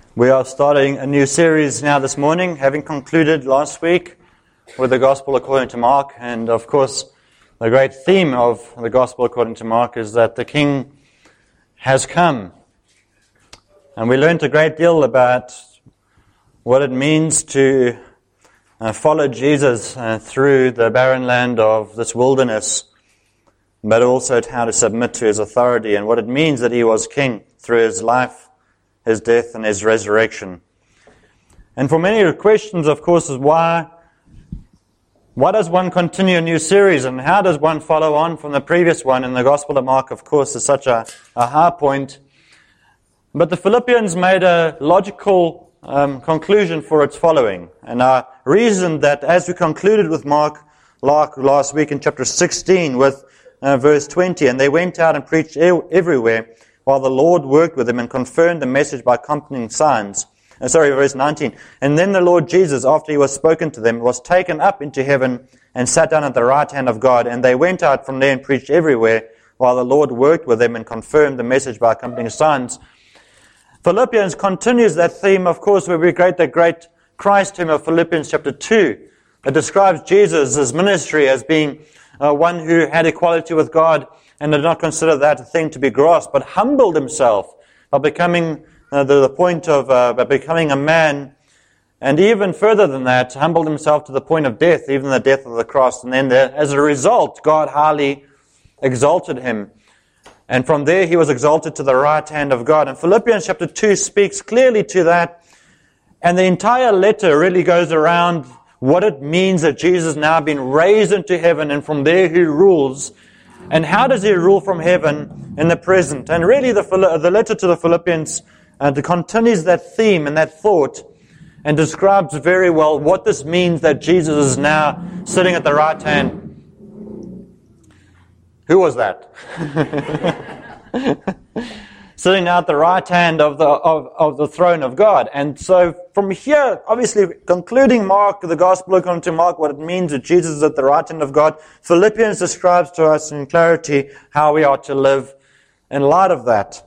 We are starting a new series now this morning, having concluded last week with the Gospel according to Mark. And of course, the great theme of the Gospel according to Mark is that the King has come. And we learned a great deal about what it means to follow Jesus through the barren land of this wilderness, but also how to submit to his authority and what it means that he was king through his life, his death, and his resurrection. And for many, the questions, of course, is why does one continue a new series, and how does one follow on from the previous one? And the Gospel of Mark, of course, is such a high point. But the Philippians made a logical conclusion for its following. And I reasoned that as we concluded with Mark last week in chapter 16 with verse 20, and they went out and preached everywhere, while the Lord worked with them and confirmed the message by accompanying signs. Verse 19. And then the Lord Jesus, after he was spoken to them, was taken up into heaven and sat down at the right hand of God. And they went out from there and preached everywhere, while the Lord worked with them and confirmed the message by accompanying signs. Philippians continues that theme, of course, where we create the great Christ hymn of Philippians chapter 2. It describes Jesus' ministry as being one who had equality with God and did not consider that a thing to be grasped, but humbled himself by becoming the point of by becoming a man, and even further than that, humbled himself to the point of death, even the death of the cross. And then as a result, God highly exalted him. And from there, he was exalted to the right hand of God. And Philippians chapter 2 speaks clearly to that. And the entire letter really goes around what it means that Jesus has now been raised into heaven, and from there he rules. And how does he rule from heaven in the present? And really the letter to the Philippians continues that theme and that thought and describes very well what this means that Jesus is now sitting at the right hand. Who was that? Sitting now at the right hand of the throne of God. And so from here, obviously concluding Mark, the Gospel according to Mark, what it means that Jesus is at the right hand of God, Philippians describes to us in clarity how we are to live in light of that.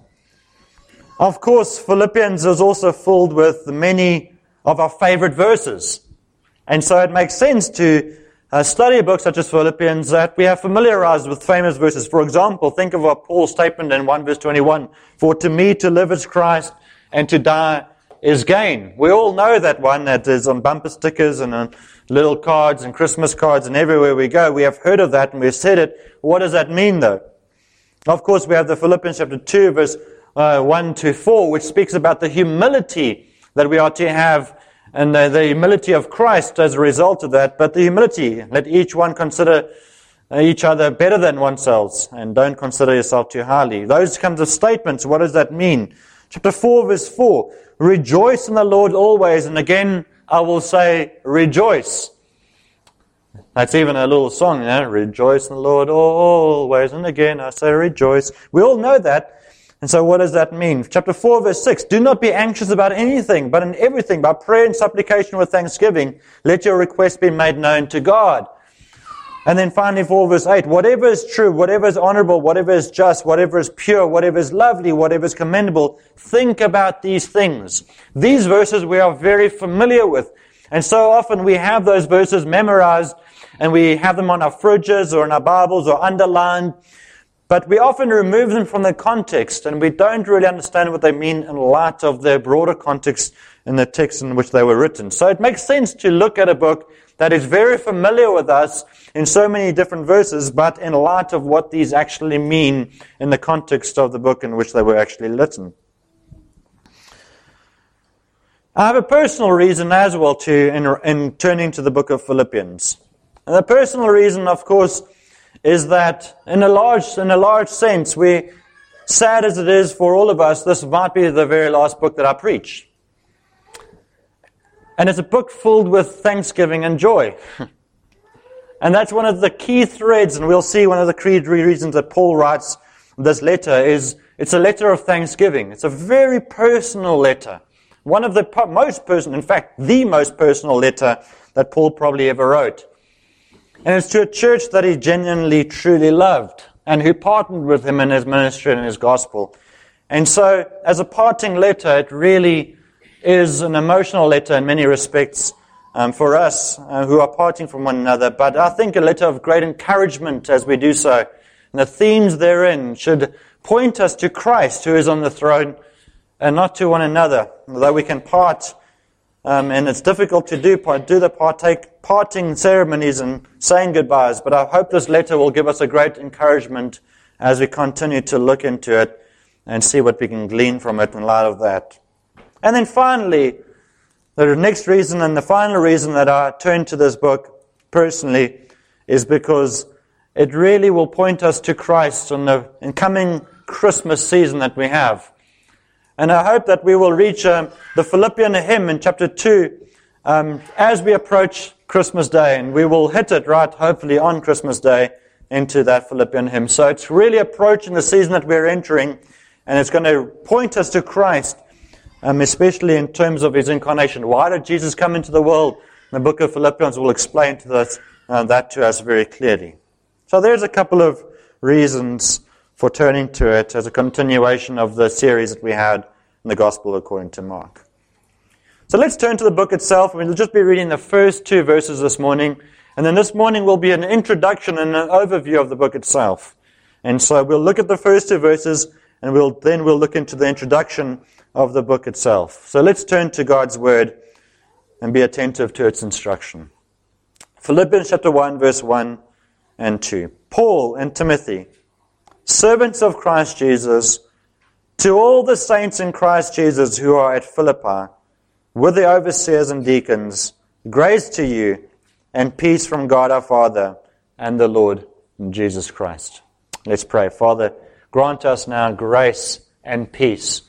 Of course, Philippians is also filled with many of our favorite verses. And so it makes sense to study a book such as Philippians that we have familiarized with famous verses. For example, think of what Paul's statement in 1 verse 21. For to me to live is Christ, and to die is gain. We all know that one that is on bumper stickers and on little cards and Christmas cards and everywhere we go. We have heard of that and we've said it. What does that mean though? Of course, we have the Philippians chapter 2 verse 1 to 4, which speaks about the humility that we are to have, and the humility of Christ as a result of that. But the humility, let each one consider each other better than oneself, and don't consider yourself too highly. Those kinds of statements, what does that mean? Chapter 4, verse 4, rejoice in the Lord always, and again I will say rejoice. That's even a little song, you know? Rejoice in the Lord always, and again I say rejoice. We all know that. And so what does that mean? Chapter 4, verse 6, do not be anxious about anything, but in everything, by prayer and supplication with thanksgiving, let your requests be made known to God. And then finally 4, verse 8, whatever is true, whatever is honorable, whatever is just, whatever is pure, whatever is lovely, whatever is commendable, think about these things. These verses we are very familiar with. And so often we have those verses memorized, and we have them on our fridges or in our Bibles or underlined. But we often remove them from their context, and we don't really understand what they mean in light of their broader context in the text in which they were written. So it makes sense to look at a book that is very familiar with us in so many different verses, but in light of what these actually mean in the context of the book in which they were actually written. I have a personal reason as well in turning to the book of Philippians. And the personal reason, of course, is that in a large sense, sad as it is for all of us, this might be the very last book that I preach. And it's a book filled with thanksgiving and joy. And that's one of the key threads, and we'll see one of the key reasons that Paul writes this letter is it's a letter of thanksgiving. It's a very personal letter. One of the most personal, in fact, the most personal letter that Paul probably ever wrote. And it's to a church that he genuinely, truly loved, and who partnered with him in his ministry and his gospel. And so, as a parting letter, it really is an emotional letter in many respects for us who are parting from one another, but I think a letter of great encouragement as we do so. And the themes therein should point us to Christ who is on the throne and not to one another. Although we can part, and it's difficult to do the parting ceremonies and saying goodbyes, but I hope this letter will give us a great encouragement as we continue to look into it and see what we can glean from it in light of that. And then finally, the next reason and the final reason that I turn to this book personally is because it really will point us to Christ on the incoming Christmas season that we have. And I hope that we will reach the Philippian hymn in chapter 2 as we approach Christmas Day, and we will hit it right, hopefully, on Christmas Day into that Philippian hymn. So it's really approaching the season that we're entering, and it's going to point us to Christ, especially in terms of His incarnation. Why did Jesus come into the world? The book of Philippians will explain to us, that to us very clearly. So there's a couple of reasons for turning to it as a continuation of the series that we had in the Gospel according to Mark. So let's turn to the book itself. We'll just be reading the first 2 verses this morning. And then this morning will be an introduction and an overview of the book itself. And so we'll look at the first 2 verses, and we'll look into the introduction of the book itself. So let's turn to God's Word and be attentive to its instruction. Philippians chapter 1, verse 1 and 2. Paul and Timothy, servants of Christ Jesus, to all the saints in Christ Jesus who are at Philippi, with the overseers and deacons, grace to you and peace from God our Father and the Lord Jesus Christ. Let's pray. Father, grant us now grace and peace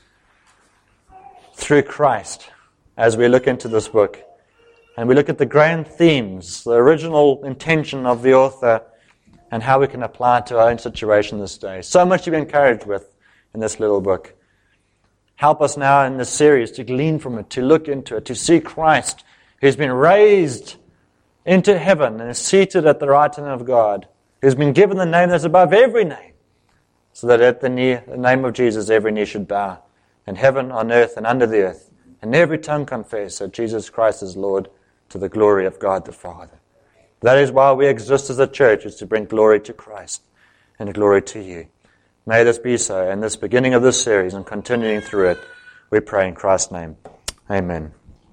through Christ as we look into this book. And we look at the grand themes, the original intention of the author, and how we can apply it to our own situation this day. So much to be encouraged with in this little book. Help us now in this series to glean from it, to look into it, to see Christ who's been raised into heaven and is seated at the right hand of God, who's been given the name that's above every name, so that at the name of Jesus every knee should bow, in heaven, on earth, and under the earth, and every tongue confess that Jesus Christ is Lord, to the glory of God the Father. That is why we exist as a church, is to bring glory to Christ and glory to you. May this be so in this beginning of this series and continuing through it. We pray in Christ's name. Amen.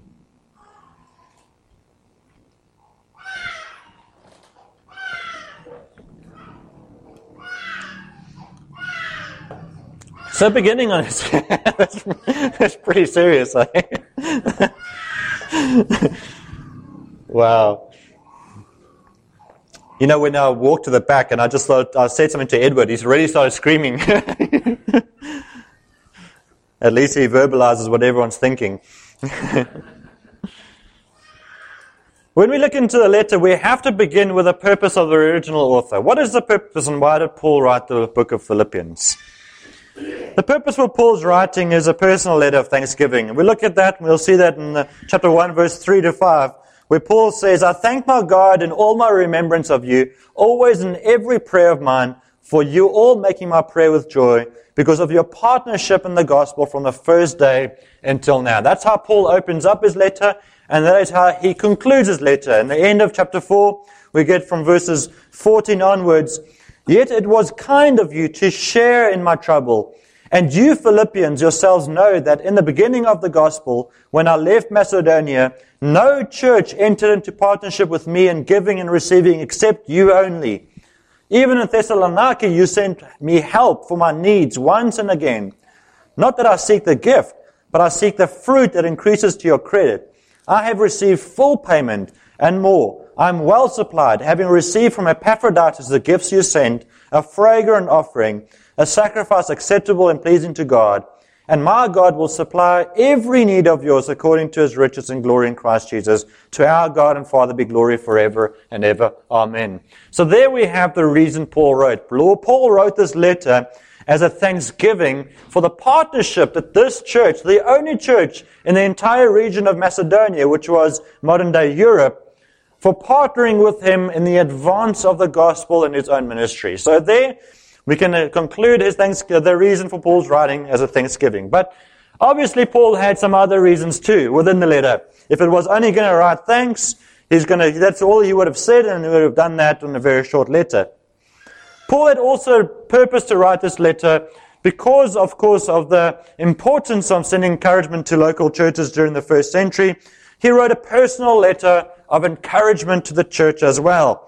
So beginning on it, that's pretty serious, I think. Wow. You know, when I walked to the back and I just thought, I said something to Edward, he's already started screaming. At least he verbalizes what everyone's thinking. When we look into the letter, we have to begin with the purpose of the original author. What is the purpose, and why did Paul write the book of Philippians? The purpose for Paul's writing is a personal letter of thanksgiving. And we look at that, and we'll see that in chapter 1, verse 3 to 5, where Paul says, I thank my God in all my remembrance of you, always in every prayer of mine, for you all making my prayer with joy, because of your partnership in the gospel from the first day until now. That's how Paul opens up his letter, and that is how he concludes his letter. In the end of chapter 4, we get from verses 14 onwards, yet it was kind of you to share in my trouble. And you Philippians yourselves know that in the beginning of the gospel, when I left Macedonia, no church entered into partnership with me in giving and receiving except you only. Even in Thessalonica you sent me help for my needs once and again. Not that I seek the gift, but I seek the fruit that increases to your credit. I have received full payment and more. I am well supplied, having received from Epaphroditus the gifts you sent, a fragrant offering, a sacrifice acceptable and pleasing to God. And my God will supply every need of yours according to His riches and glory in Christ Jesus. To our God and Father be glory forever and ever. Amen. So there we have the reason Paul wrote. Paul wrote this letter as a thanksgiving for the partnership that this church, the only church in the entire region of Macedonia, which was modern-day Europe, for partnering with him in the advance of the gospel in his own ministry. So there we can conclude the reason for Paul's writing as a thanksgiving. But Obviously, Paul had some other reasons too within the letter. If it was only going to write thanks, that's all he would have said, and he would have done that in a very short letter. Paul had also purposed to write this letter because, of course, of the importance of sending encouragement to local churches during the first century. He wrote a personal letter of encouragement to the church as well.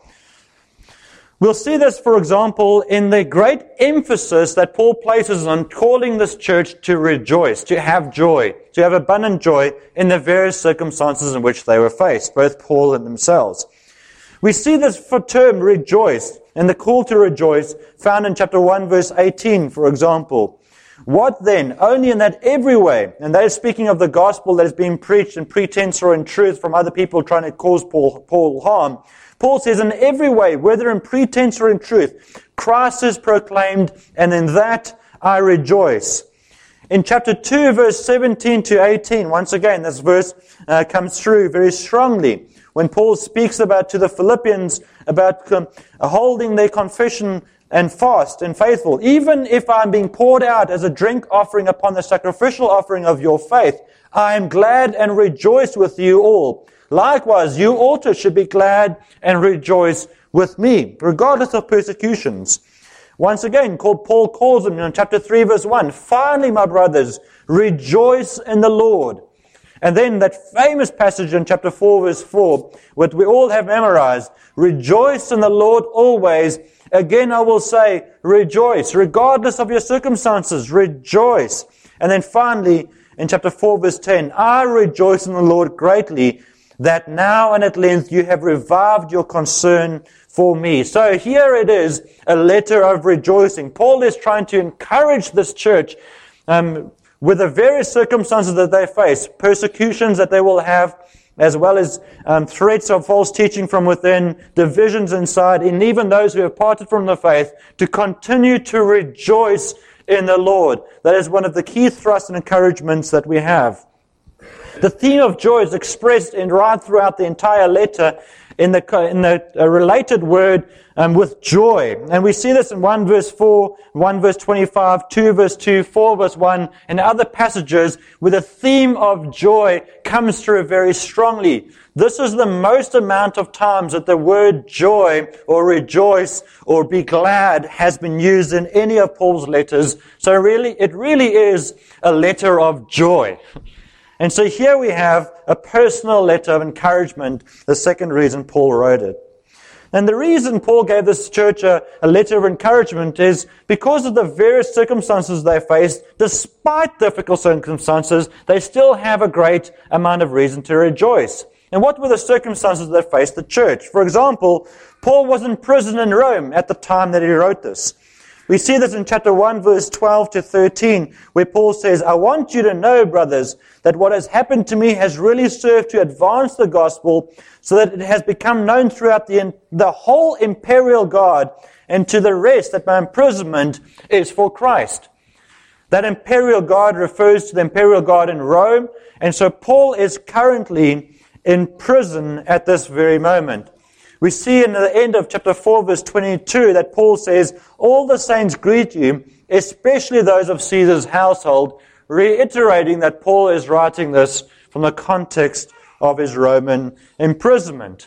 We'll see this, for example, in the great emphasis that Paul places on calling this church to rejoice, to have joy, to have abundant joy in the various circumstances in which they were faced, both Paul and themselves. We see this term rejoice and the call to rejoice found in chapter 1 verse 18, for example. What then? Only in that every way, and they're speaking of the gospel that is being preached in pretense or in truth from other people trying to cause Paul harm. Paul says, in every way, whether in pretense or in truth, Christ is proclaimed, and in that I rejoice. In chapter 2, verse 17 to 18, once again, this verse comes through very strongly. When Paul speaks to the Philippians about holding their confession and fast and faithful, even if I'm being poured out as a drink offering upon the sacrificial offering of your faith, I am glad and rejoice with you all. Likewise, you also should be glad and rejoice with me, regardless of persecutions. Once again, Paul calls them in chapter 3, verse 1, finally, my brothers, rejoice in the Lord. And then that famous passage in chapter 4, verse 4, what we all have memorized, rejoice in the Lord always. Again, I will say, rejoice, regardless of your circumstances, rejoice. And then finally, in chapter 4, verse 10, I rejoice in the Lord greatly, that now and at length you have revived your concern for me. So here it is, a letter of rejoicing. Paul is trying to encourage this church with the various circumstances that they face, persecutions that they will have, as well as threats of false teaching from within, divisions inside, and even those who have parted from the faith, to continue to rejoice in the Lord. That is one of the key thrusts and encouragements that we have. The theme of joy is expressed right throughout the entire letter in the related word with joy. And we see this in 1 verse 4, 1 verse 25, 2 verse 2, 4 verse 1, and other passages where the theme of joy comes through very strongly. This is the most amount of times that the word joy or rejoice or be glad has been used in any of Paul's letters. So it really is a letter of joy. And so here we have a personal letter of encouragement, the second reason Paul wrote it. And the reason Paul gave this church a letter of encouragement is because of the various circumstances they faced. Despite difficult circumstances, they still have a great amount of reason to rejoice. And what were the circumstances that faced the church? For example, Paul was in prison in Rome at the time that he wrote this. We see this in chapter 1, verse 12 to 13, where Paul says, I want you to know, brothers, that what has happened to me has really served to advance the gospel so that it has become known throughout the whole imperial guard and to the rest that my imprisonment is for Christ. That imperial guard refers to the imperial guard in Rome, and so Paul is currently in prison at this very moment. We see in the end of chapter 4, verse 22, that Paul says, all the saints greet you, especially those of Caesar's household, reiterating that Paul is writing this from the context of his Roman imprisonment.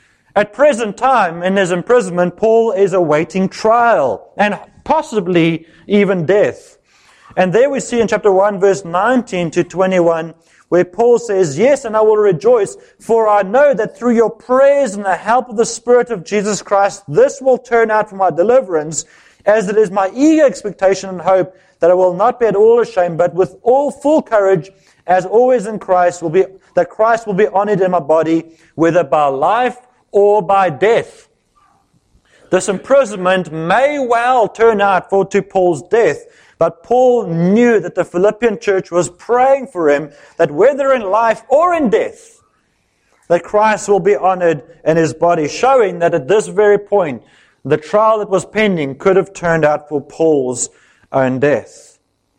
At present time, in his imprisonment, Paul is awaiting trial and possibly even death. And there we see in chapter 1, verse 19 to 21, where Paul says, yes, and I will rejoice, for I know that through your prayers and the help of the Spirit of Jesus Christ, this will turn out for my deliverance, as it is my eager expectation and hope that I will not be at all ashamed, but with all full courage, as always in Christ, that Christ will be honored in my body, whether by life or by death. This imprisonment may well turn out to Paul's death, but Paul knew that the Philippian church was praying for him, that whether in life or in death, that Christ will be honored in his body, showing that at this very point, the trial that was pending could have turned out for Paul's own death.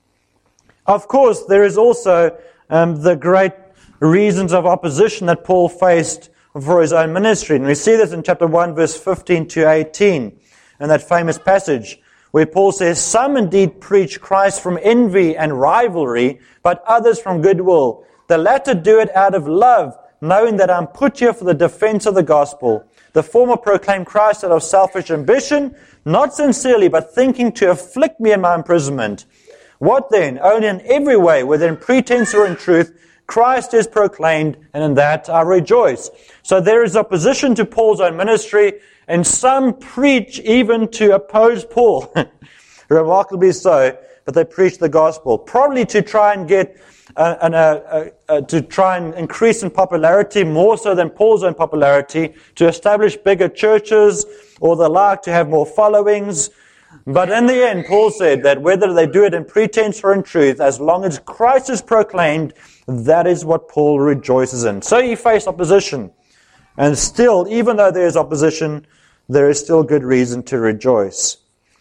Of course, there is also the great reasons of opposition that Paul faced for his own ministry. And we see this in chapter 1, verse 15 to 18, in that famous passage, where Paul says, some indeed preach Christ from envy and rivalry, but others from goodwill. The latter do it out of love, knowing that I'm put here for the defense of the gospel. The former proclaim Christ out of selfish ambition, not sincerely, but thinking to afflict me in my imprisonment. What then? Only in every way, whether in pretense or in truth, Christ is proclaimed, and in that I rejoice. So there is opposition to Paul's own ministry, and some preach even to oppose Paul. Remarkably so, but they preach the gospel, probably to try and get to try and increase in popularity, more so than Paul's own popularity, to establish bigger churches, or the like, to have more followings. But in the end, Paul said that whether they do it in pretense or in truth, as long as Christ is proclaimed, that is what Paul rejoices in. So he faced opposition. And still, even though there is opposition, there is still good reason to rejoice.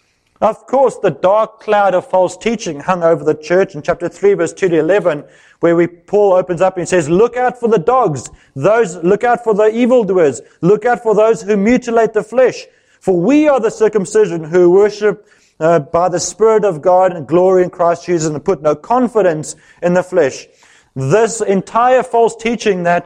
Of course, the dark cloud of false teaching hung over the church in chapter 3, verse 2 to 11, where Paul opens up and says, look out for the dogs, look out for the evildoers, look out for those who mutilate the flesh. For we are the circumcision who worship by the Spirit of God and glory in Christ Jesus and put no confidence in the flesh. This entire false teaching that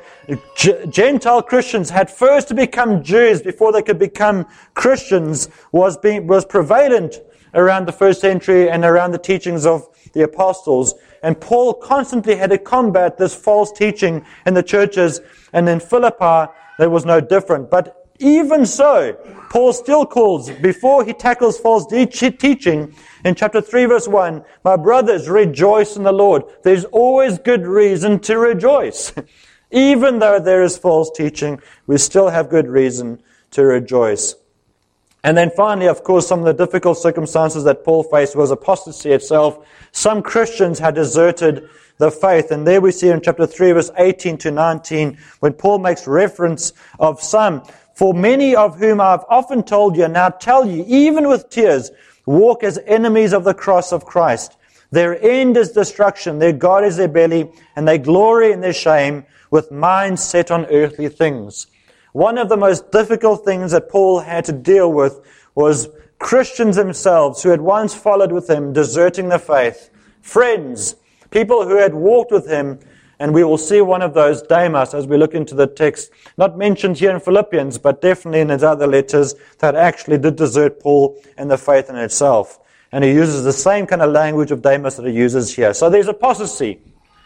Gentile Christians had first to become Jews before they could become Christians was prevalent around the first century and around the teachings of the apostles. And Paul constantly had to combat this false teaching in the churches, and in Philippi there was no different. But even so, Paul still calls, before he tackles false teaching, in chapter 3, verse 1, my brothers, rejoice in the Lord. There's always good reason to rejoice. Even though there is false teaching, we still have good reason to rejoice. And then finally, of course, some of the difficult circumstances that Paul faced was apostasy itself. Some Christians had deserted the faith. And there we see in chapter 3, verse 18 to 19, when Paul makes reference of some. For many of whom I have often told you, and now tell you, even with tears, walk as enemies of the cross of Christ. Their end is destruction, their God is their belly, and they glory in their shame, with minds set on earthly things. One of the most difficult things that Paul had to deal with was Christians themselves who had once followed with him, deserting the faith. Friends, people who had walked with him. And we will see one of those, Demas, as we look into the text, not mentioned here in Philippians, but definitely in his other letters, that actually did desert Paul and the faith in itself. And he uses the same kind of language of Demas that he uses here. So there's apostasy.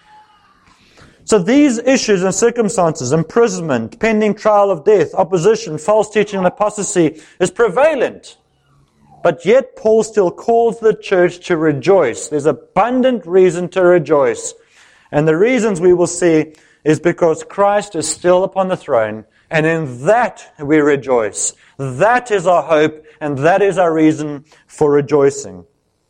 So these issues and circumstances, imprisonment, pending trial of death, opposition, false teaching, and apostasy is prevalent. But yet Paul still calls the church to rejoice. There's abundant reason to rejoice. And the reasons we will see is because Christ is still upon the throne, and in that we rejoice. That is our hope, and that is our reason for rejoicing.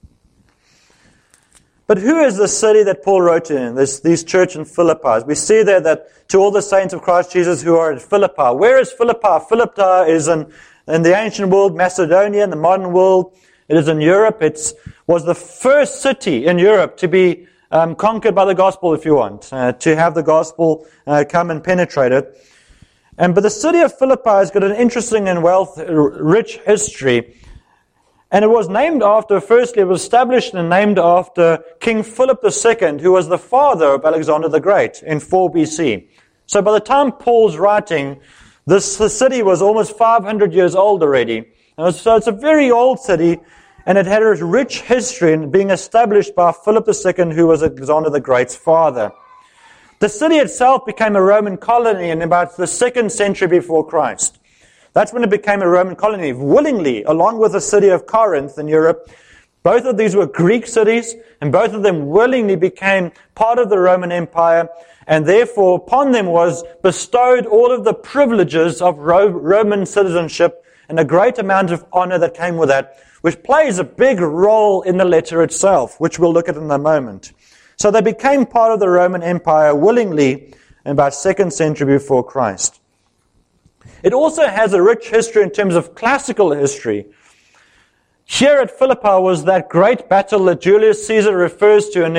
But who is the city that Paul wrote in, these church in Philippi? We see there that to all the saints of Christ Jesus who are at Philippi. Where is Philippi? Philippi is in the ancient world, Macedonia, in the modern world. It is in Europe. It was the first city in Europe to be conquered by the gospel, if you want, to have the gospel come and penetrate it. But the city of Philippi has got an interesting and rich history. And it was named after, firstly, it was established and named after King Philip II, who was the father of Alexander the Great in 4 BC. So by the time Paul's writing, the city was almost 500 years old already. So it's a very old city. And it had a rich history in being established by Philip II, who was Alexander the Great's father. The city itself became a Roman colony in about the 2nd century before Christ. That's when it became a Roman colony, willingly, along with the city of Corinth in Europe. Both of these were Greek cities, and both of them willingly became part of the Roman Empire, and therefore upon them was bestowed all of the privileges of Roman citizenship and a great amount of honor that came with that, which plays a big role in the letter itself, which we'll look at in a moment. So they became part of the Roman Empire willingly in about 2nd century before Christ. It also has a rich history in terms of classical history. Here at Philippi was that great battle that Julius Caesar refers to in his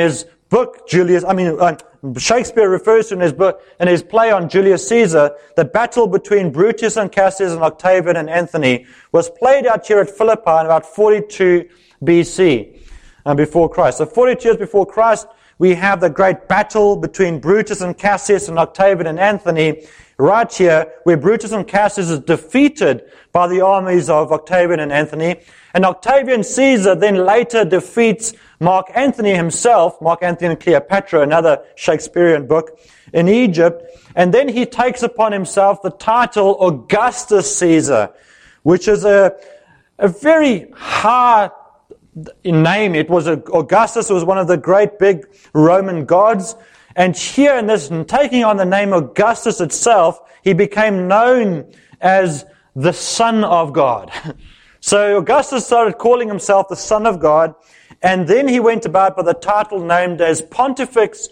book, Shakespeare refers to in his book, in his play on Julius Caesar, the battle between Brutus and Cassius and Octavian and Anthony was played out here at Philippi in about 42 BC, before Christ. So 42 years before Christ, we have the great battle between Brutus and Cassius and Octavian and Anthony, right here, where Brutus and Cassius is defeated by the armies of Octavian and Anthony. And Octavian Caesar then later defeats Mark Antony himself, Mark Antony and Cleopatra, another Shakespearean book, in Egypt. And then he takes upon himself the title Augustus Caesar, which is a very hard name. It was Augustus was one of the great big Roman gods. And here in this, taking on the name Augustus itself, he became known as the Son of God. So Augustus started calling himself the Son of God, and then he went about by the title named as Pontifex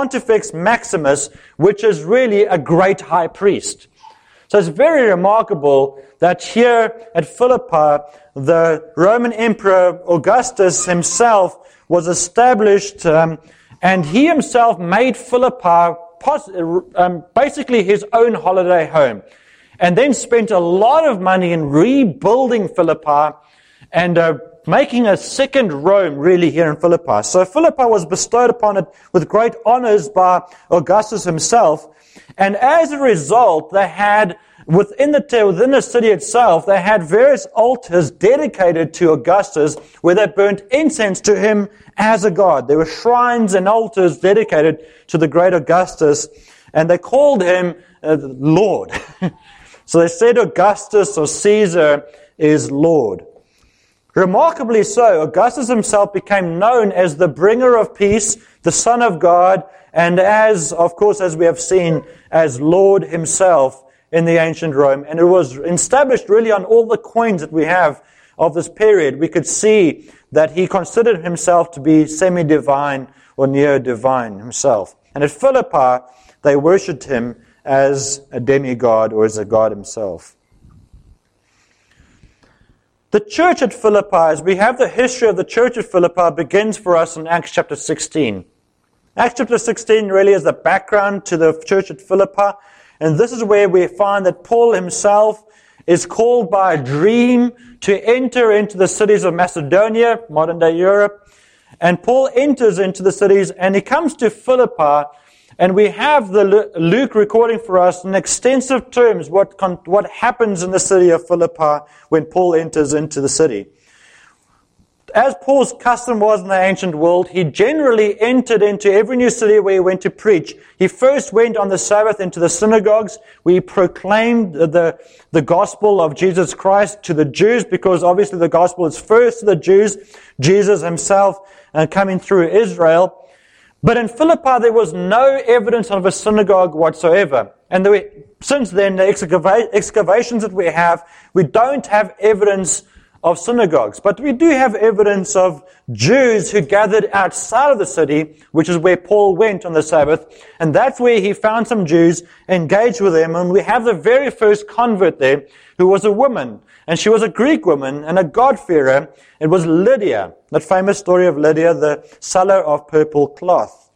Maximus, which is really a great high priest. So it's very remarkable that here at Philippi, the Roman Emperor Augustus himself was established, and he himself made Philippi basically his own holiday home, and then spent a lot of money in rebuilding Philippi and making a second Rome really here in Philippi. So Philippi was bestowed upon it with great honors by Augustus himself, and as a result, they had within the city itself, they had various altars dedicated to Augustus where they burnt incense to him as a god. There were shrines and altars dedicated to the great Augustus, and they called him Lord. So they said Augustus or Caesar is Lord. Remarkably so, Augustus himself became known as the bringer of peace, the Son of God, and as we have seen, as Lord himself in the ancient Rome. And it was established really on all the coins that we have of this period. We could see that he considered himself to be semi-divine or near-divine himself. And at Philippi, they worshipped him as a demigod or as a god himself. The church at Philippi, as we have the history of the church at Philippi, begins for us in Acts chapter 16. Acts chapter 16 really is the background to the church at Philippi. And this is where we find that Paul himself is called by a dream to enter into the cities of Macedonia, modern-day Europe. And Paul enters into the cities, and he comes to Philippi, and we have Luke recording for us in extensive terms what happens in the city of Philippi when Paul enters into the city. As Paul's custom was in the ancient world, he generally entered into every new city where he went to preach. He first went on the Sabbath into the synagogues, where he proclaimed the gospel of Jesus Christ to the Jews, because obviously the gospel is first to the Jews, Jesus himself coming through Israel. But in Philippi, there was no evidence of a synagogue whatsoever. And since then, the excavations that we have, we don't have evidence of synagogues. But we do have evidence of Jews who gathered outside of the city, which is where Paul went on the Sabbath. And that's where he found some Jews, engaged with them. And we have the very first convert there, who was a woman. And she was a Greek woman and a God-fearer. It was Lydia, that famous story of Lydia, the seller of purple cloth.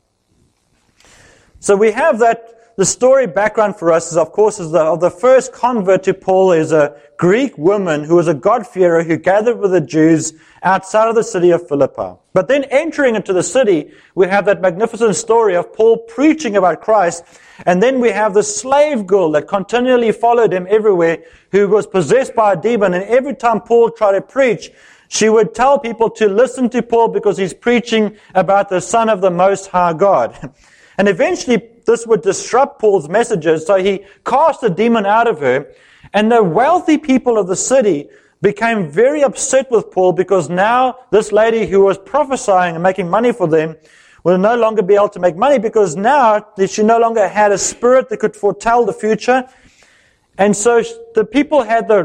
So we have that. The story background for us is, of course, the first convert to Paul is a Greek woman who was a God-fearer who gathered with the Jews outside of the city of Philippi. But then entering into the city, we have that magnificent story of Paul preaching about Christ. And then we have the slave girl that continually followed him everywhere, who was possessed by a demon. And every time Paul tried to preach, she would tell people to listen to Paul because he's preaching about the Son of the Most High God. And eventually, this would disrupt Paul's messages, so he cast the demon out of her. And the wealthy people of the city became very upset with Paul, because now this lady who was prophesying and making money for them will no longer be able to make money, because now she no longer had a spirit that could foretell the future. And so the people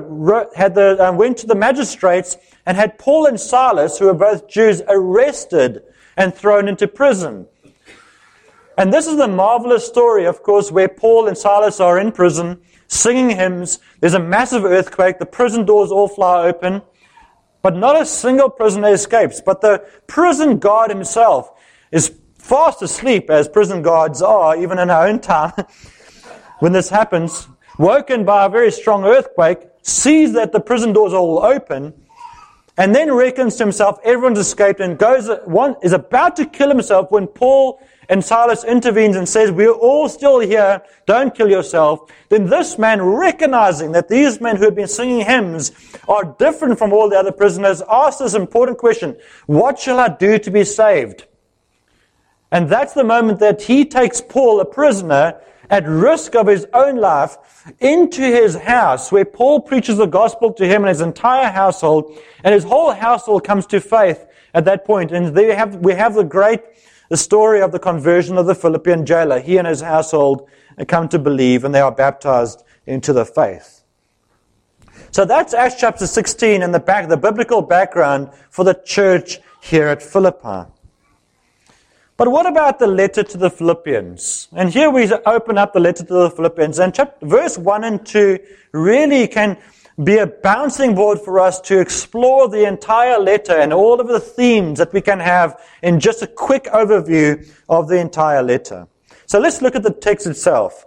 went to the magistrates and had Paul and Silas, who were both Jews, arrested and thrown into prison. And this is the marvelous story, of course, where Paul and Silas are in prison, singing hymns. There's a massive earthquake. The prison doors all fly open. But not a single prisoner escapes. But the prison guard himself is fast asleep, as prison guards are, even in our own time, when this happens, woken by a very strong earthquake, sees that the prison doors are all open, and then reckons to himself, everyone's escaped, and is about to kill himself when Paul and Silas intervenes and says, we're all still here, don't kill yourself. Then this man, recognizing that these men who have been singing hymns are different from all the other prisoners, asks this important question, what shall I do to be saved? And that's the moment that he takes Paul, a prisoner, at risk of his own life, into his house, where Paul preaches the gospel to him and his entire household, and his whole household comes to faith at that point. And there we have the story of the conversion of the Philippian jailer. He and his household come to believe, and they are baptized into the faith. So that's Acts chapter 16 and the biblical background for the church here at Philippi. But what about the letter to the Philippians? And here we open up the letter to the Philippians, and verse 1 and 2 really can be a bouncing board for us to explore the entire letter and all of the themes that we can have in just a quick overview of the entire letter. So let's look at the text itself.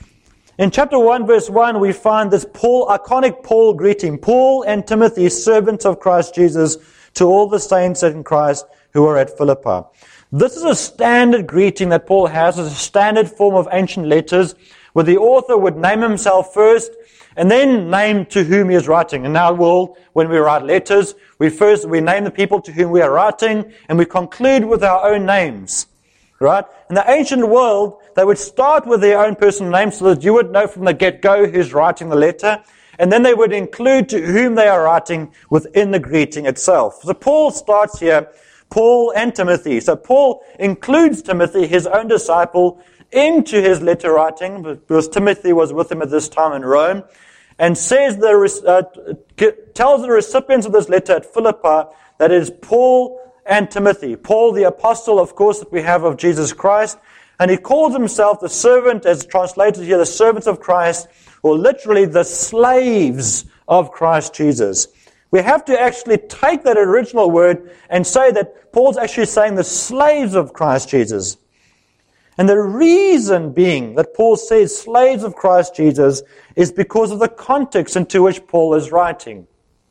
In chapter 1, verse 1, we find this iconic Paul greeting. Paul and Timothy, servants of Christ Jesus, to all the saints in Christ who are at Philippi. This is a standard greeting that Paul has. It's a standard form of ancient letters where the author would name himself first and then name to whom he is writing. In our world, when we write letters, we name the people to whom we are writing, and we conclude with our own names. Right? In the ancient world, they would start with their own personal name so that you would know from the get-go who's writing the letter, and then they would include to whom they are writing within the greeting itself. So Paul starts here, Paul and Timothy. So Paul includes Timothy, his own disciple, into his letter writing, because Timothy was with him at this time in Rome, and says tells the recipients of this letter at Philippi that it is Paul and Timothy. Paul, the apostle, of course, that we have of Jesus Christ, and he calls himself the servant, as translated here, the servants of Christ, or literally the slaves of Christ Jesus. We have to actually take that original word and say that Paul's actually saying the slaves of Christ Jesus. And the reason being that Paul says slaves of Christ Jesus is because of the context into which Paul is writing.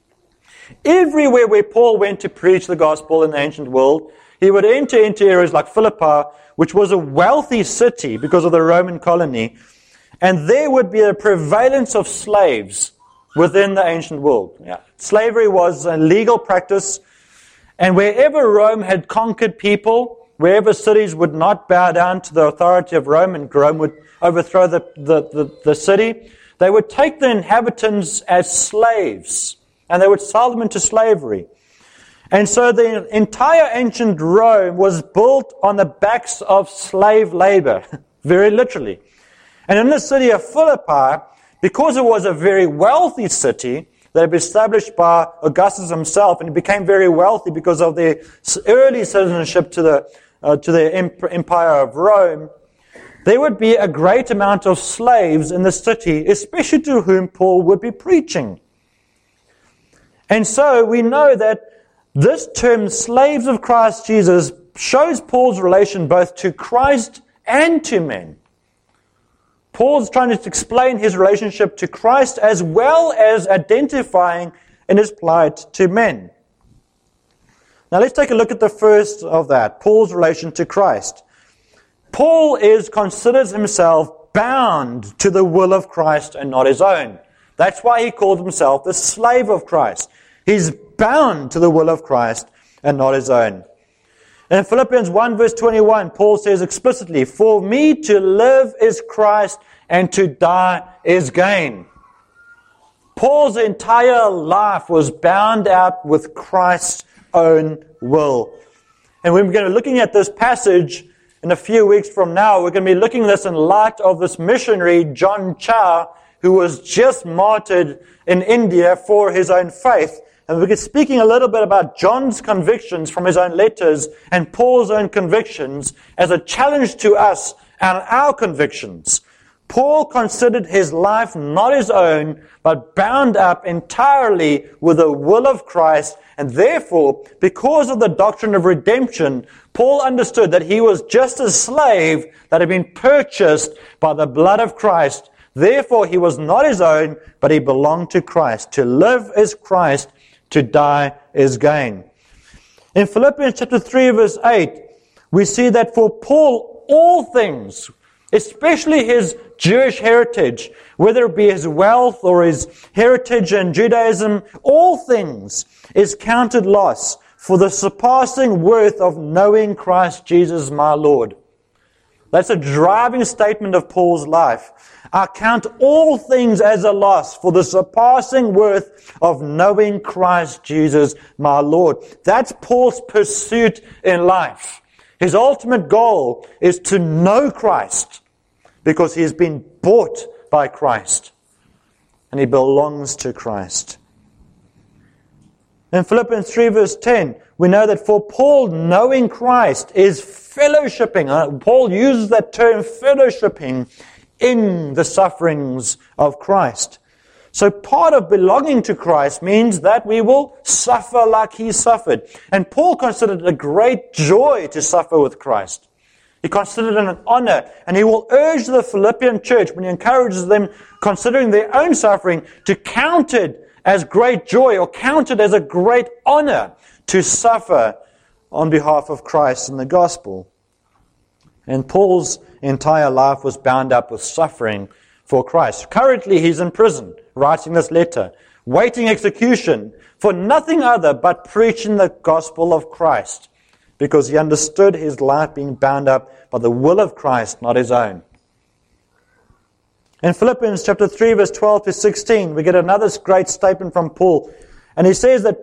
Everywhere where Paul went to preach the gospel in the ancient world, he would enter into areas like Philippi, which was a wealthy city because of the Roman colony, and there would be a prevalence of slaves within the ancient world. Yeah. Slavery was a legal practice, and wherever Rome had conquered people, wherever cities would not bow down to the authority of Rome, and Rome would overthrow the city, they would take the inhabitants as slaves, and they would sell them into slavery. And so the entire ancient Rome was built on the backs of slave labor, very literally. And in the city of Philippi, because it was a very wealthy city that had been established by Augustus himself, and it became very wealthy because of their early citizenship to the empire of Rome, there would be a great amount of slaves in the city, especially to whom Paul would be preaching. And so we know that this term, slaves of Christ Jesus, shows Paul's relation both to Christ and to men. Paul's trying to explain his relationship to Christ as well as identifying in his plight to men. Now let's take a look at the first of that, Paul's relation to Christ. Paul considers himself bound to the will of Christ and not his own. That's why he called himself the slave of Christ. He's bound to the will of Christ and not his own. In Philippians 1 verse 21, Paul says explicitly, "For me to live is Christ, and to die is gain." Paul's entire life was bound up with Christ's own will. And when we're going to be looking at this passage in a few weeks from now, we're going to be looking at this in light of this missionary, John Chow, who was just martyred in India for his own faith. And we're speaking a little bit about John's convictions from his own letters and Paul's own convictions as a challenge to us and our convictions. Paul considered his life not his own, but bound up entirely with the will of Christ, and therefore, because of the doctrine of redemption, Paul understood that he was just a slave that had been purchased by the blood of Christ. Therefore, he was not his own, but he belonged to Christ. To live is Christ, to die is gain. In Philippians chapter 3, verse 8, we see that for Paul, all things, especially his Jewish heritage, whether it be his wealth or his heritage in Judaism, all things is counted loss for the surpassing worth of knowing Christ Jesus my Lord. That's a driving statement of Paul's life. I count all things as a loss for the surpassing worth of knowing Christ Jesus my Lord. That's Paul's pursuit in life. His ultimate goal is to know Christ because he has been bought by Christ and he belongs to Christ. In Philippians 3 verse 10, we know that for Paul, knowing Christ is fellowshipping. Paul uses that term, fellowshipping, in the sufferings of Christ. So part of belonging to Christ means that we will suffer like he suffered. And Paul considered it a great joy to suffer with Christ. He considered it an honor. And he will urge the Philippian church, when he encourages them, considering their own suffering, to count it as great joy or count it as a great honor to suffer on behalf of Christ and the gospel. And Paul's entire life was bound up with suffering for Christ. Currently, he's in prison, writing this letter, waiting execution for nothing other but preaching the gospel of Christ, because he understood his life being bound up by the will of Christ, not his own. In Philippians chapter 3, verse 12 to 16, we get another great statement from Paul. And he says that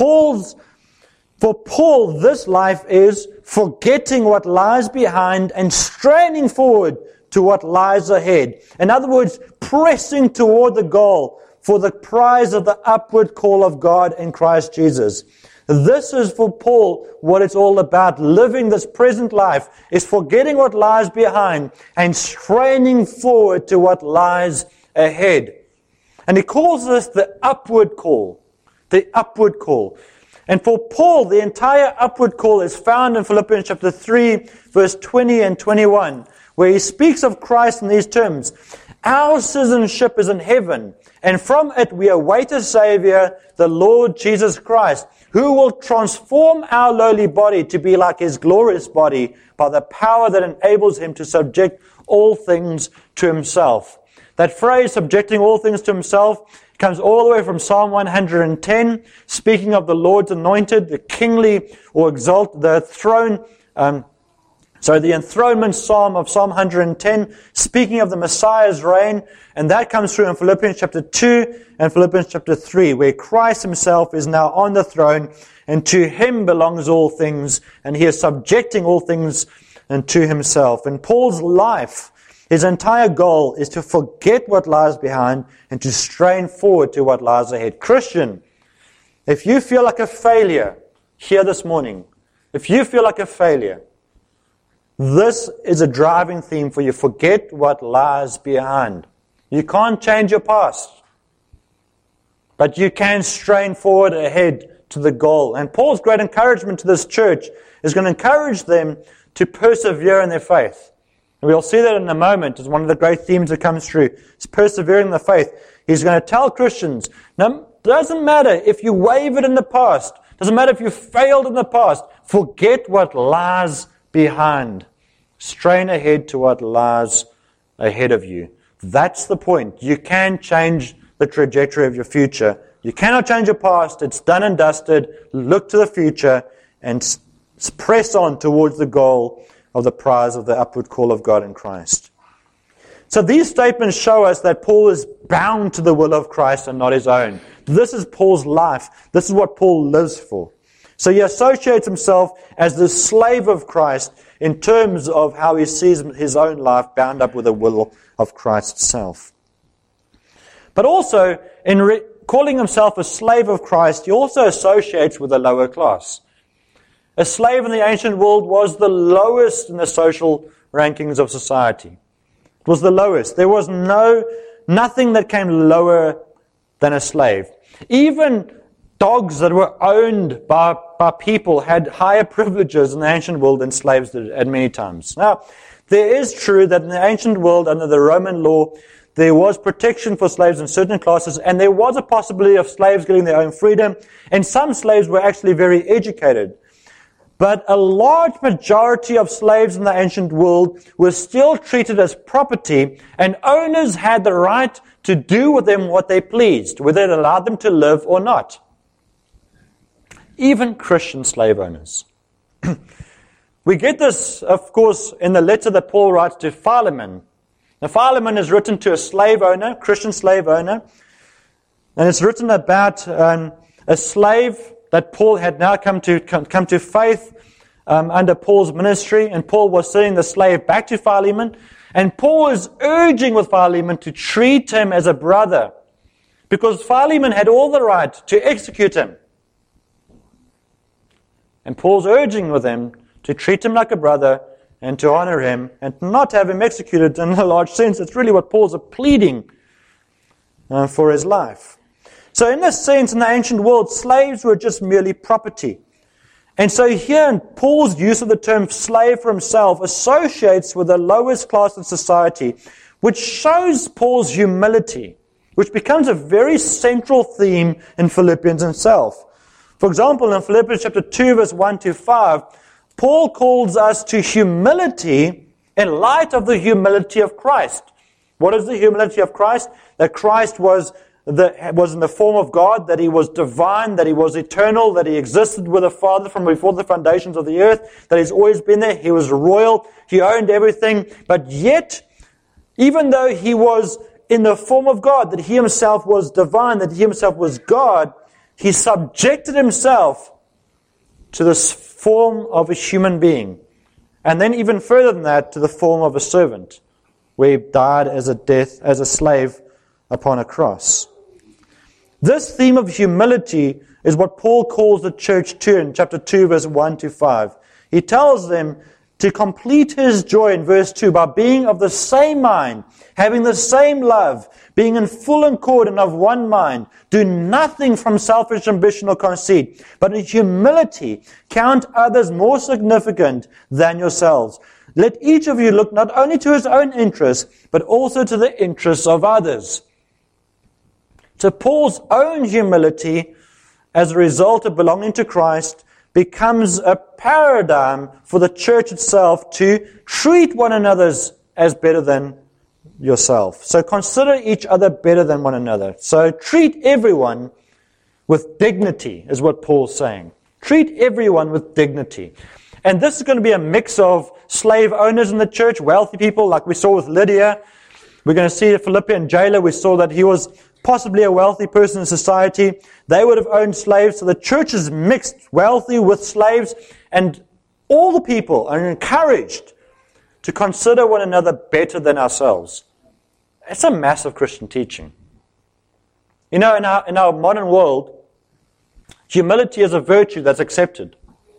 for Paul, this life is forgetting what lies behind and straining forward to what lies ahead. In other words, pressing toward the goal for the prize of the upward call of God in Christ Jesus. This is for Paul what it's all about. Living this present life is forgetting what lies behind and straining forward to what lies ahead. And he calls this the upward call. The upward call. And for Paul, the entire upward call is found in Philippians chapter 3, verse 20 and 21, where he speaks of Christ in these terms. Our citizenship is in heaven, and from it we await a Savior, the Lord Jesus Christ, who will transform our lowly body to be like his glorious body by the power that enables him to subject all things to himself. That phrase, subjecting all things to himself, comes all the way from Psalm 110, speaking of the Lord's anointed, the kingly or the enthronement psalm of Psalm 110, speaking of the Messiah's reign, and that comes through in Philippians chapter 2 and Philippians chapter 3, where Christ himself is now on the throne, and to him belongs all things, and he is subjecting all things unto himself. In Paul's life, his entire goal is to forget what lies behind and to strain forward to what lies ahead. Christian, if you feel like a failure here this morning, if you feel like a failure, this is a driving theme for you. Forget what lies behind. You can't change your past, but you can strain forward ahead to the goal. And Paul's great encouragement to this church is going to encourage them to persevere in their faith. And we'll see that in a moment as one of the great themes that comes through. It's persevering in the faith. He's going to tell Christians, no, it doesn't matter if you wavered in the past. It doesn't matter if you failed in the past. Forget what lies behind. Strain ahead to what lies ahead of you. That's the point. You can change the trajectory of your future. You cannot change your past. It's done and dusted. Look to the future and press on towards the goal of the prize of the upward call of God in Christ. So these statements show us that Paul is bound to the will of Christ and not his own. This is Paul's life. This is what Paul lives for. So he associates himself as the slave of Christ in terms of how he sees his own life bound up with the will of Christ itself. But also, in calling himself a slave of Christ, he also associates with the lower class. A slave in the ancient world was the lowest in the social rankings of society. It was the lowest. There was nothing that came lower than a slave. Even dogs that were owned by people had higher privileges in the ancient world than slaves did at many times. Now, there is true that in the ancient world, under the Roman law, there was protection for slaves in certain classes, and there was a possibility of slaves getting their own freedom, and some slaves were actually very educated. But a large majority of slaves in the ancient world were still treated as property, and owners had the right to do with them what they pleased, whether it allowed them to live or not. Even Christian slave owners. We get this, of course, in the letter that Paul writes to Philemon. Now, Philemon is written to a slave owner, Christian slave owner, and it's written about a slave that Paul had now come to faith under Paul's ministry, and Paul was sending the slave back to Philemon, and Paul is urging with Philemon to treat him as a brother, because Philemon had all the right to execute him. And Paul's urging with him to treat him like a brother and to honor him and not have him executed in a large sense. It's really what Paul's pleading for his life. So in this sense, in the ancient world, slaves were just merely property. And so here in Paul's use of the term slave for himself associates with the lowest class of society, which shows Paul's humility, which becomes a very central theme in Philippians himself. For example, in Philippians chapter 2, verse 1 to 5, Paul calls us to humility in light of the humility of Christ. What is the humility of Christ? That Christ was in the form of God, that he was divine, that he was eternal, that he existed with the Father from before the foundations of the earth, that he's always been there. He was royal. He owned everything. But yet, even though he was in the form of God, that he himself was divine, that he himself was God, he subjected himself to this form of a human being. And then even further than that, to the form of a servant, where he died as a slave upon a cross. This theme of humility is what Paul calls the church to in chapter 2, verse 1 to 5. He tells them to complete his joy in verse 2 by being of the same mind, having the same love, being in full accord and of one mind. Do nothing from selfish ambition or conceit, but in humility count others more significant than yourselves. Let each of you look not only to his own interests, but also to the interests of others. So Paul's own humility, as a result of belonging to Christ, becomes a paradigm for the church itself to treat one another as better than yourself. So consider each other better than one another. So treat everyone with dignity, is what Paul's saying. Treat everyone with dignity. And this is going to be a mix of slave owners in the church, wealthy people, like we saw with Lydia. We're going to see the Philippian jailer. We saw that he was possibly a wealthy person in society. They would have owned slaves. So the church is mixed, wealthy with slaves. And all the people are encouraged to consider one another better than ourselves. It's a massive Christian teaching. You know, in our modern world, humility is a virtue that's accepted.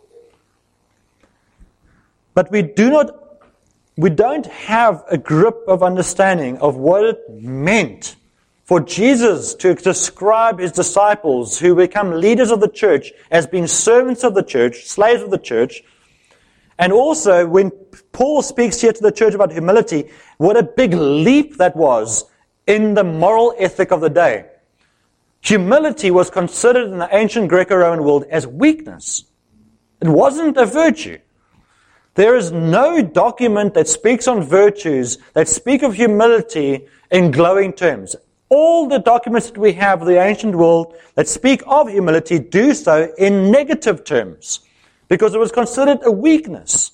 But we don't have a grip of understanding of what it meant for Jesus to describe his disciples who become leaders of the church as being servants of the church, slaves of the church. And also, when Paul speaks here to the church about humility, what a big leap that was in the moral ethic of the day. Humility was considered in the ancient Greco-Roman world as weakness. It wasn't a virtue. There is no document that speaks on virtues that speak of humility in glowing terms. All the documents that we have of the ancient world that speak of humility do so in negative terms, because it was considered a weakness.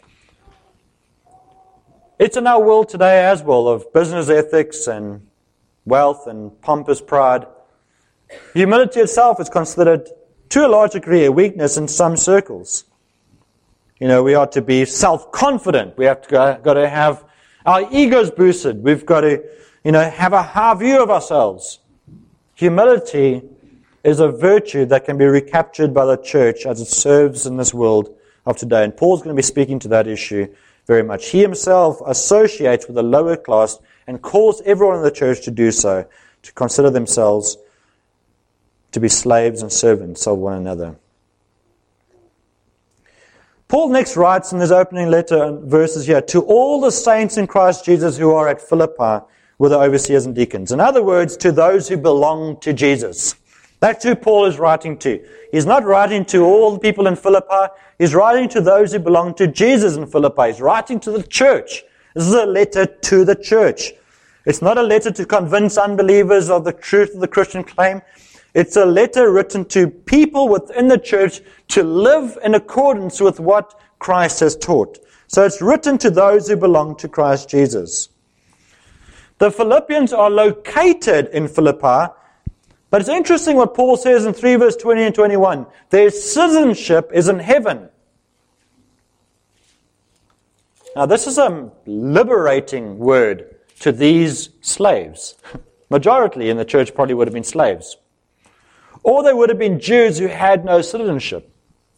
It's in our world today as well, of business ethics and wealth and pompous pride. Humility itself is considered, to a large degree, a weakness in some circles. You know, we are to be self-confident. We have to got to have our egos boosted. We've got to, have a high view of ourselves. Humility is a virtue that can be recaptured by the church as it serves in this world of today. And Paul's going to be speaking to that issue very much. He himself associates with the lower class and calls everyone in the church to do so, to consider themselves to be slaves and servants of one another. Paul next writes in his opening letter verses here, to all the saints in Christ Jesus who are at Philippi with the overseers and deacons. In other words, to those who belong to Jesus. That's who Paul is writing to. He's not writing to all the people in Philippi. He's writing to those who belong to Jesus in Philippi. He's writing to the church. This is a letter to the church. It's not a letter to convince unbelievers of the truth of the Christian claim. It's a letter written to people within the church to live in accordance with what Christ has taught. So it's written to those who belong to Christ Jesus. The Philippians are located in Philippi, but it's interesting what Paul says in 3 verse 20 and 21. Their citizenship is in heaven. Now this is a liberating word to these slaves. Majority in the church probably would have been slaves. Or they would have been Jews who had no citizenship.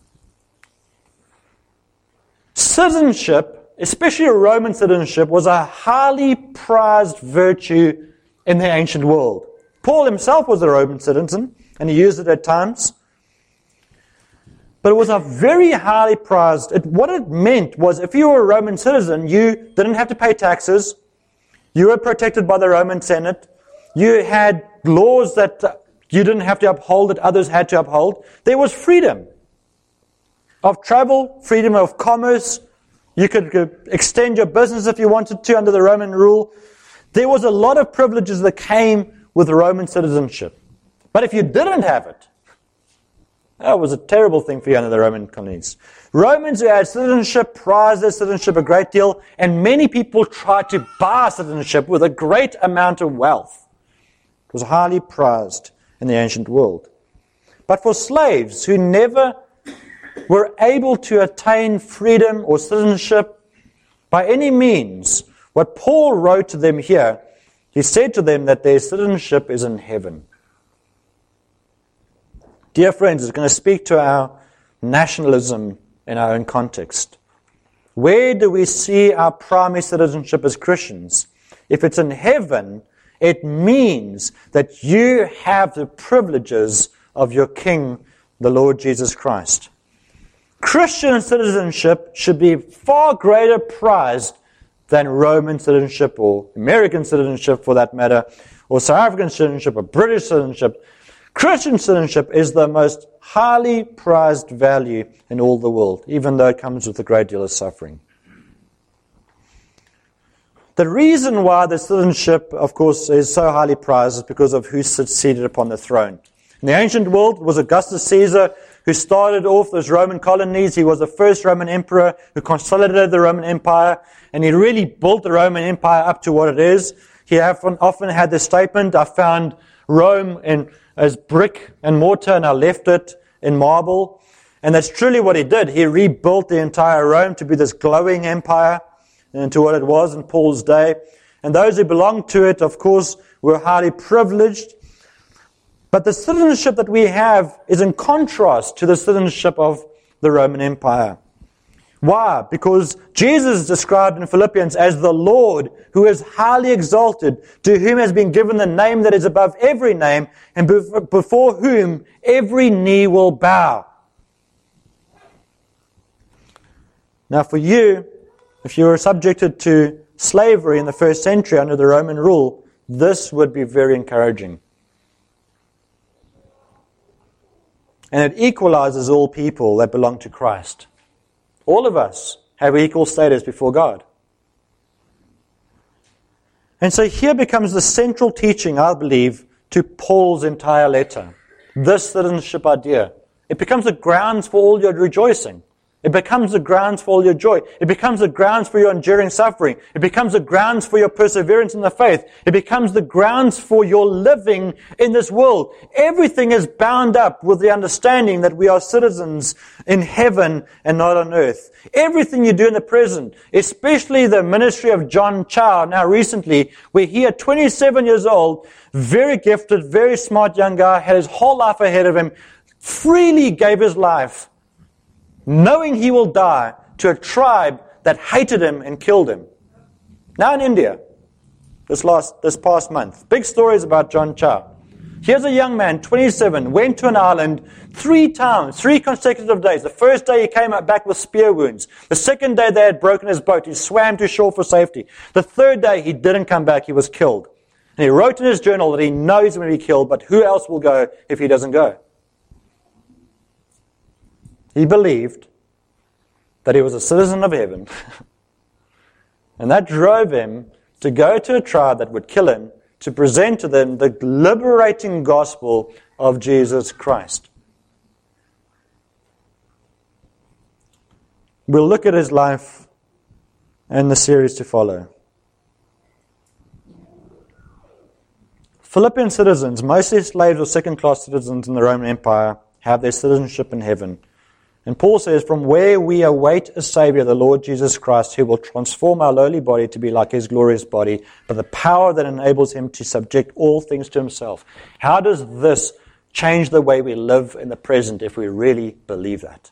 Citizenship, especially Roman citizenship, was a highly prized virtue in the ancient world. Paul himself was a Roman citizen, and he used it at times. But it was a very highly prized. What it meant was if you were a Roman citizen, you didn't have to pay taxes. You were protected by the Roman Senate. You had laws that you didn't have to uphold, that others had to uphold. There was freedom of travel, freedom of commerce. You could extend your business if you wanted to under the Roman rule. There was a lot of privileges that came with Roman citizenship. But if you didn't have it, that was a terrible thing for you under the Roman colonies. Romans who had citizenship prized their citizenship a great deal, and many people tried to buy citizenship with a great amount of wealth. It was highly prized in the ancient world. But for slaves who never were able to attain freedom or citizenship by any means, what Paul wrote to them here, he said to them that their citizenship is in heaven. Dear friends, it's going to speak to our nationalism in our own context. Where do we see our primary citizenship as Christians? If it's in heaven, it means that you have the privileges of your King, the Lord Jesus Christ. Christian citizenship should be far greater prized than Roman citizenship or American citizenship for that matter, or South African citizenship or British citizenship. Christian citizenship is the most highly prized value in all the world, even though it comes with a great deal of suffering. The reason why the citizenship, of course, is so highly prized is because of who sits seated upon the throne. In the ancient world, it was Augustus Caesar who started off those Roman colonies. He was the first Roman emperor who consolidated the Roman Empire, and he really built the Roman Empire up to what it is. He often had this statement, I found Rome as brick and mortar, and I left it in marble. And that's truly what he did. He rebuilt the entire Rome to be this glowing empire, and to what it was in Paul's day. And those who belonged to it, of course, were highly privileged. But the citizenship that we have is in contrast to the citizenship of the Roman Empire. Why? Because Jesus is described in Philippians as the Lord who is highly exalted, to whom has been given the name that is above every name, and before whom every knee will bow. Now for you, if you were subjected to slavery in the first century under the Roman rule, this would be very encouraging. And it equalizes all people that belong to Christ. All of us have equal status before God. And so here becomes the central teaching, I believe, to Paul's entire letter. This citizenship idea. It becomes the grounds for all your rejoicing. It becomes the grounds for all your joy. It becomes the grounds for your enduring suffering. It becomes the grounds for your perseverance in the faith. It becomes the grounds for your living in this world. Everything is bound up with the understanding that we are citizens in heaven and not on earth. Everything you do in the present, especially the ministry of John Chow now recently, where he at 27 years old, very gifted, very smart young guy, had his whole life ahead of him, freely gave his life, knowing he will die, to a tribe that hated him and killed him. Now in India, this past month. Big stories about John Chow. Here's a young man, 27, went to an island 3 times, 3 consecutive days. The first day he came back with spear wounds. The second day they had broken his boat. He swam to shore for safety. The third day he didn't come back. He was killed. And he wrote in his journal that he knows he's going to be killed, but who else will go if he doesn't go? He believed that he was a citizen of heaven. And that drove him to go to a tribe that would kill him, to present to them the liberating gospel of Jesus Christ. We'll look at his life and the series to follow. Philippian citizens, mostly slaves or second-class citizens in the Roman Empire, have their citizenship in heaven. And Paul says, from where we await a Savior, the Lord Jesus Christ, who will transform our lowly body to be like His glorious body, by the power that enables Him to subject all things to Himself. How does this change the way we live in the present if we really believe that?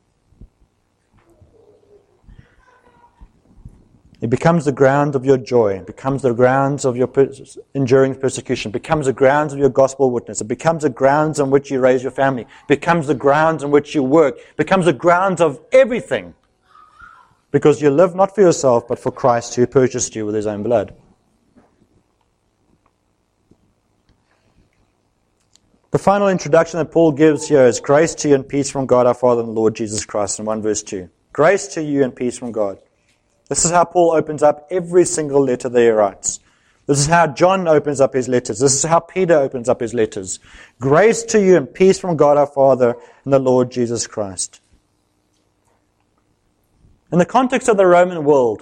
It becomes the ground of your joy. It becomes the grounds of your enduring persecution. It becomes the grounds of your gospel witness. It becomes the grounds on which you raise your family. It becomes the grounds on which you work. It becomes the grounds of everything. Because you live not for yourself, but for Christ who purchased you with His own blood. The final introduction that Paul gives here is grace to you and peace from God our Father and the Lord Jesus Christ in 1 verse 2. Grace to you and peace from God. This is how Paul opens up every single letter that he writes. This is how John opens up his letters. This is how Peter opens up his letters. Grace to you and peace from God our Father and the Lord Jesus Christ. In the context of the Roman world,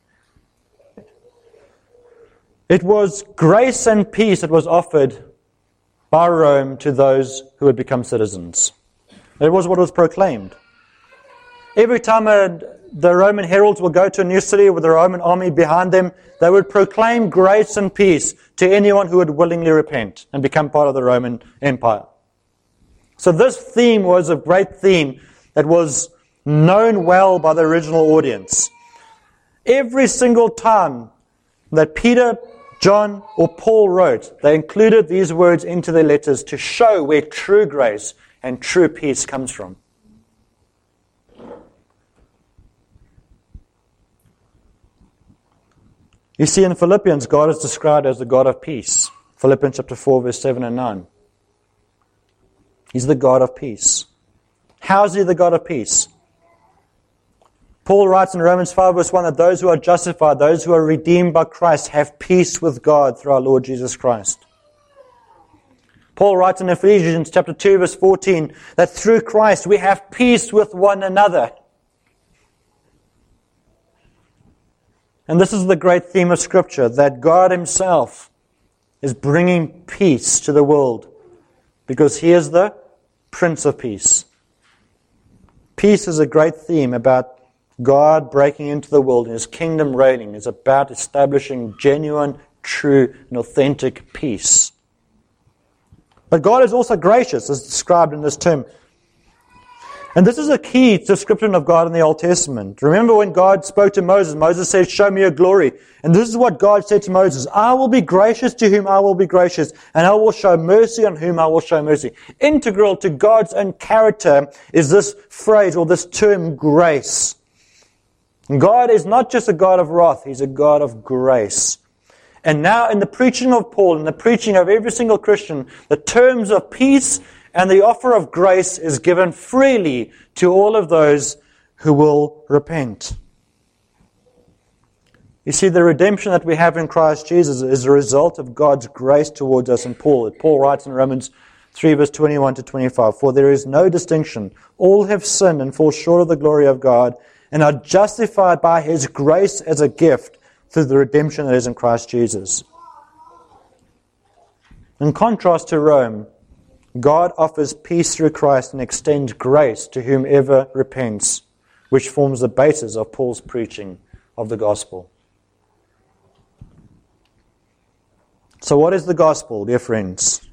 it was grace and peace that was offered by Rome to those who had become citizens. It was what was proclaimed. Every time the Roman heralds would go to a new city with the Roman army behind them, they would proclaim grace and peace to anyone who would willingly repent and become part of the Roman Empire. So this theme was a great theme that was known well by the original audience. Every single time that Peter, John, or Paul wrote, they included these words into their letters to show where true grace and true peace comes from. You see, in Philippians, God is described as the God of peace. Philippians chapter 4, verse 7 and 9. He's the God of peace. How is He the God of peace? Paul writes in Romans 5, verse 1, that those who are justified, those who are redeemed by Christ, have peace with God through our Lord Jesus Christ. Paul writes in Ephesians chapter 2, verse 14, that through Christ we have peace with one another. And this is the great theme of Scripture, that God Himself is bringing peace to the world because He is the Prince of Peace. Peace is a great theme about God breaking into the world and His kingdom reigning. It's about establishing genuine, true, and authentic peace. But God is also gracious, as described in this term. And this is a key description of God in the Old Testament. Remember when God spoke to Moses, Moses said, show me your glory. And this is what God said to Moses, I will be gracious to whom I will be gracious, and I will show mercy on whom I will show mercy. Integral to God's own character is this phrase or this term, grace. God is not just a God of wrath, He's a God of grace. And now in the preaching of Paul, in the preaching of every single Christian, the terms of peace and the offer of grace is given freely to all of those who will repent. You see, the redemption that we have in Christ Jesus is a result of God's grace towards us. And Paul writes in Romans 3, verse 21 to 25, for there is no distinction. All have sinned and fall short of the glory of God and are justified by His grace as a gift through the redemption that is in Christ Jesus. In contrast to Rome, God offers peace through Christ and extends grace to whomever repents, which forms the basis of Paul's preaching of the gospel. So what is the gospel, dear friends?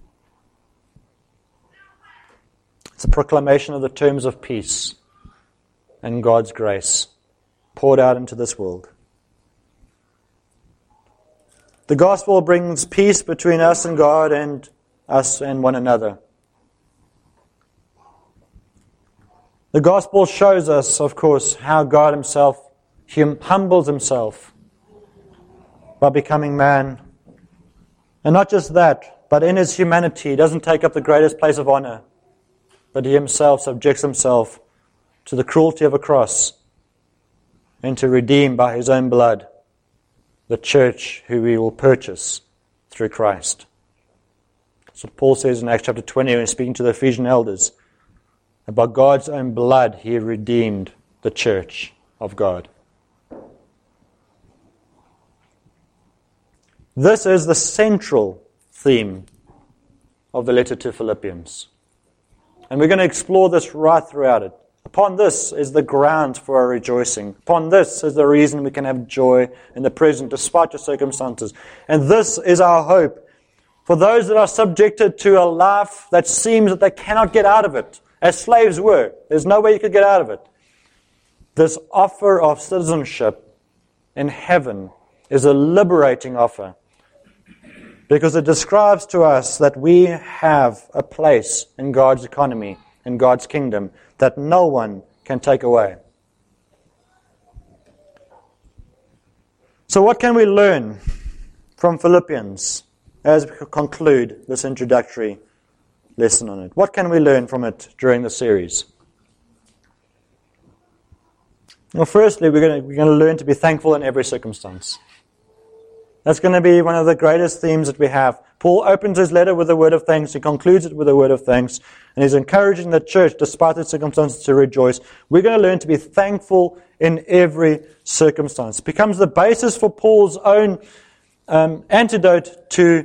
It's a proclamation of the terms of peace and God's grace. poured out into this world. The gospel brings peace between us and God and us and one another. The gospel shows us, of course, how God himself humbles himself by becoming man. And not just that, but in his humanity, he doesn't take up the greatest place of honor, but he himself subjects himself to the cruelty of a cross and to redeem by his own blood the church who we will purchase through Christ. So Paul says in Acts chapter 20 when he's speaking to the Ephesian elders, that by God's own blood he redeemed the church of God. This is the central theme of the letter to Philippians. And we're going to explore this right throughout it. Upon this is the ground for our rejoicing. Upon this is the reason we can have joy in the present despite the circumstances. And this is our hope for those that are subjected to a life that seems that they cannot get out of it, as slaves were. There's no way you could get out of it. This offer of citizenship in heaven is a liberating offer, because it describes to us that we have a place in God's economy, in God's kingdom, that no one can take away. So what can we learn from Philippians as we conclude this introductory lesson on it? What can we learn from it during the series? Well, firstly, we're going to learn to be thankful in every circumstance. That's going to be one of the greatest themes that we have. Paul opens his letter with a word of thanks. He concludes it with a word of thanks. And he's encouraging the church, despite its circumstances, to rejoice. We're going to learn to be thankful in every circumstance. It becomes the basis for Paul's own antidote to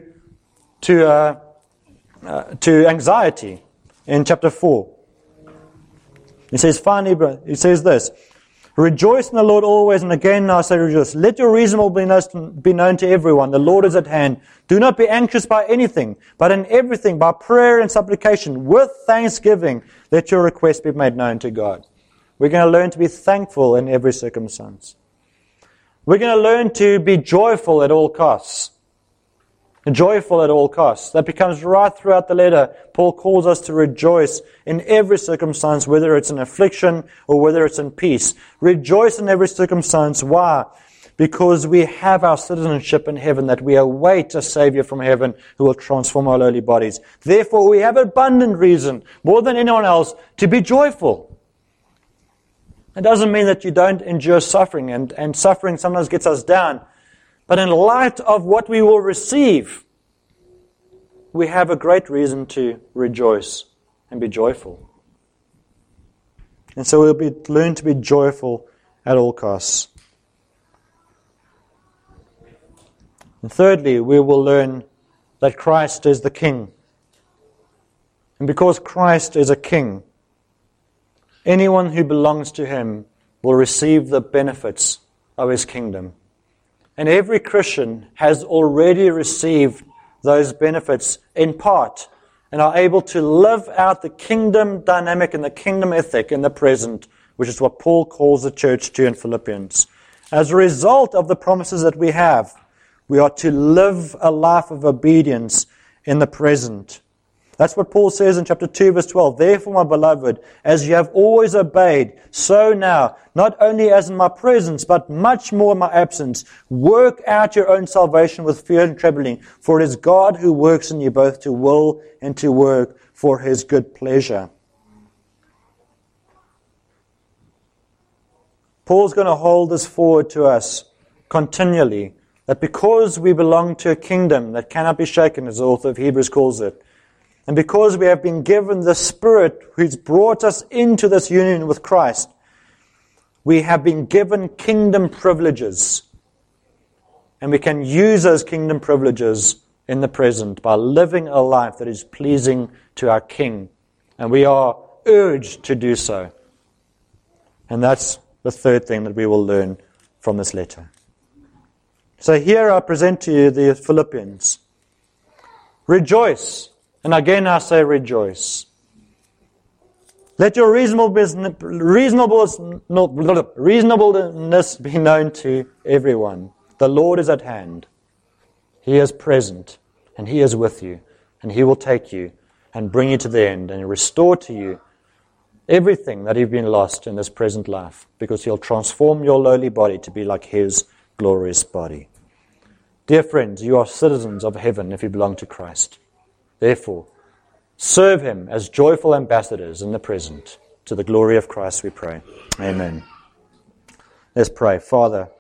anxiety in chapter 4. He says, finally, he says this, rejoice in the Lord always, and again I say rejoice. Let your reasonableness be known to everyone. The Lord is at hand. Do not be anxious by anything, but in everything, by prayer and supplication, with thanksgiving, let your requests be made known to God. We're going to learn to be thankful in every circumstance. We're going to learn to be joyful at all costs. Joyful at all costs. That becomes right throughout the letter. Paul calls us to rejoice in every circumstance, whether it's in affliction or whether it's in peace. Rejoice in every circumstance. Why? Because we have our citizenship in heaven, that we await a Savior from heaven who will transform our lowly bodies. Therefore, we have abundant reason, more than anyone else, to be joyful. It doesn't mean that you don't endure suffering, and suffering sometimes gets us down. But in light of what we will receive, we have a great reason to rejoice and be joyful. And so we'll learn to be joyful at all costs. And thirdly, we will learn that Christ is the King. And because Christ is a King, anyone who belongs to Him will receive the benefits of His kingdom. And every Christian has already received those benefits in part and are able to live out the kingdom dynamic and the kingdom ethic in the present, which is what Paul calls the church to in Philippians. As a result of the promises that we have, we are to live a life of obedience in the present. That's what Paul says in chapter 2, verse 12. Therefore, my beloved, as you have always obeyed, so now, not only as in my presence, but much more in my absence, work out your own salvation with fear and trembling, for it is God who works in you both to will and to work for His good pleasure. Paul's going to hold this forward to us continually, that because we belong to a kingdom that cannot be shaken, as the author of Hebrews calls it, and because we have been given the Spirit who's brought us into this union with Christ, we have been given kingdom privileges. And we can use those kingdom privileges in the present by living a life that is pleasing to our King. And we are urged to do so. And that's the third thing that we will learn from this letter. So here I present to you the Philippians. Rejoice. And again I say rejoice. Let your reasonableness be known to everyone. The Lord is at hand. He is present, and He is with you, and He will take you and bring you to the end and restore to you everything that you've been lost in this present life, because He'll transform your lowly body to be like His glorious body. Dear friends, you are citizens of heaven if you belong to Christ. Therefore, serve Him as joyful ambassadors in the present. To the glory of Christ we pray. Amen. Let's pray. Father,